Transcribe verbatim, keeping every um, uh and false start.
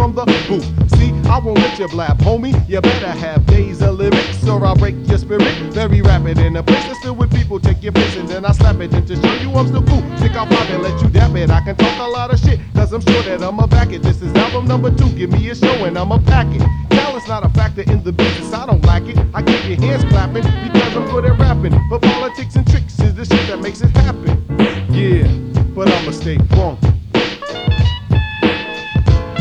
from the booth. See, I won't let you blab, homie. You better have days of lyrics or I'll break your spirit. Very rapid in a place that's filled with people. Take your piss and then I slap it. And to show you I'm still cool, stick out five and let you dap it. I can talk a lot of shit, cause I'm sure that I'ma back it. This is album number two, give me a show and I'ma pack it. Talent's not a factor in the business, I don't lack it. I keep your hands clapping because I'm good at rapping. But politics and tricks is the shit that makes it happen.